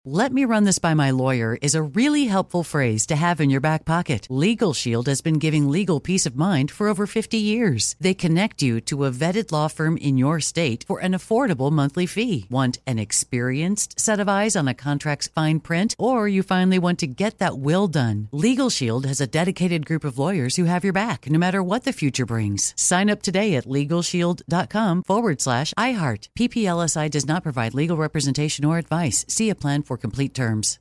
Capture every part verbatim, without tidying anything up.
Let me run this by my lawyer is a really helpful phrase to have in your back pocket. Legal Shield has been giving legal peace of mind for over fifty years. They connect you to a vetted law firm in your state for an affordable monthly fee. Want an experienced set of eyes on a contract's fine print? Or you finally want to get that will done? Legal Shield has a dedicated group of lawyers who have your back, no matter what the future brings. Sign up today at LegalShield.com forward slash iHeart. P P L S I does not provide legal representation or advice. See a plan for complete terms.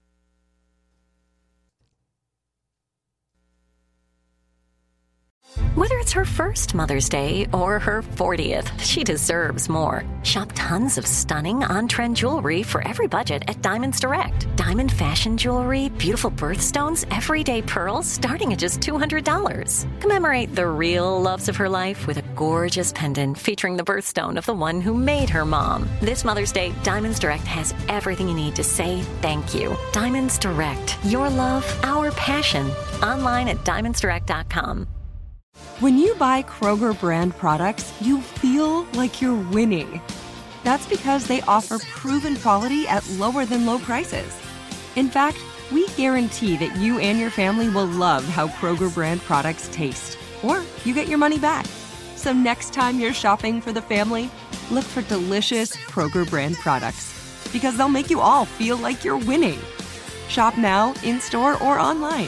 Whether it's her first Mother's Day or her fortieth, she deserves more. Shop tons of stunning on-trend jewelry for every budget at Diamonds Direct. Diamond fashion jewelry, beautiful birthstones, everyday pearls starting at just two hundred dollars. Commemorate the real loves of her life with a gorgeous pendant featuring the birthstone of the one who made her mom. This Mother's Day, Diamonds Direct has everything you need to say thank you. Diamonds Direct. Your love, our passion. Online at diamonds direct dot com. When you buy Kroger brand products, you feel like you're winning. That's because they offer proven quality at lower than low prices. In fact, we guarantee that you and your family will love how Kroger brand products taste, or you get your money back. So next time you're shopping for the family, look for delicious Kroger brand products, because they'll make you all feel like you're winning. Shop now, in-store, or online.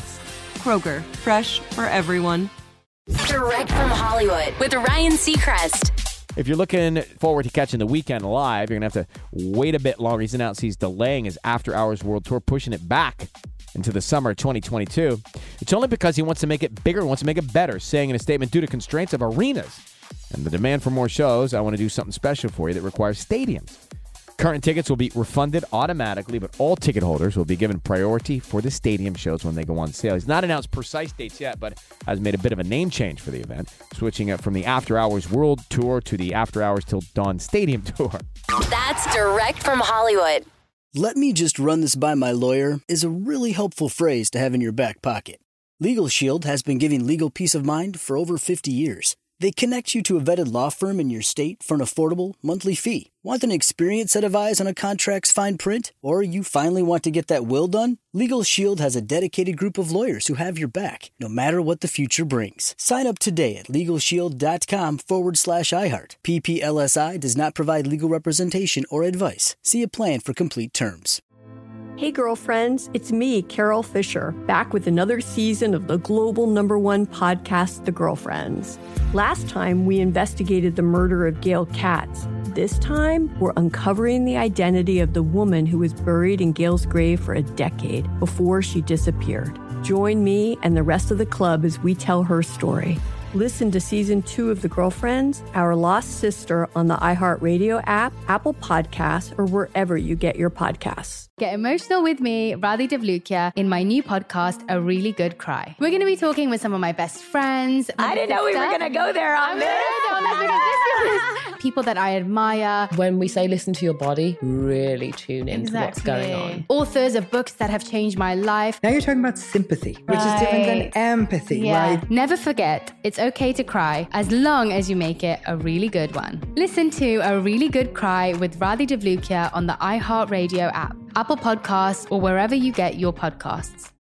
Kroger, fresh for everyone. Direct from Hollywood with Ryan Seacrest. If you're looking forward to catching The Weeknd live, you're going to have to wait a bit longer. He's announced he's delaying his After Hours World Tour, pushing it back into the summer of twenty twenty-two. It's only because he wants to make it bigger, wants to make it better, saying in a statement, due to constraints of arenas and the demand for more shows, I want to do something special for you that requires stadiums. Current tickets will be refunded automatically, but all ticket holders will be given priority for the stadium shows when they go on sale. He's not announced precise dates yet, but has made a bit of a name change for the event, switching it from the After Hours World Tour to the After Hours Till Dawn Stadium Tour. That's Direct from Hollywood. Let me just run this by my lawyer is a really helpful phrase to have in your back pocket. Legal Shield has been giving legal peace of mind for over fifty years. They connect you to a vetted law firm in your state for an affordable monthly fee. Want an experienced set of eyes on a contract's fine print? Or you finally want to get that will done? Legal Shield has a dedicated group of lawyers who have your back, no matter what the future brings. Sign up today at LegalShield.com forward slash iHeart. P P L S I does not provide legal representation or advice. See a plan for complete terms. Hey girlfriends, it's me, Carol Fisher, back with another season of the global number one podcast, The Girlfriends. Last time, we investigated the murder of Gail Katz. This time, we're uncovering the identity of the woman who was buried in Gail's grave for a decade before she disappeared. Join me and the rest of the club as we tell her story. Listen to season two of The Girlfriends, Our Lost Sister on the iHeartRadio app, Apple Podcasts, or wherever you get your podcasts. Get emotional with me, Radhi Devlukia, in my new podcast, A Really Good Cry. We're going to be talking with some of my best friends. I didn't know we were going to go there on this. People that I admire. When we say listen to your body, really tune into Exactly. what's going on. Authors of books that have changed my life. Now you're talking about sympathy, which Right. is different than empathy, Yeah. right? Never forget, it's okay to cry as long as you make it a really good one. Listen to A Really Good Cry with Radhi Devlukia on the iHeartRadio app, Apple Podcasts, or wherever you get your podcasts.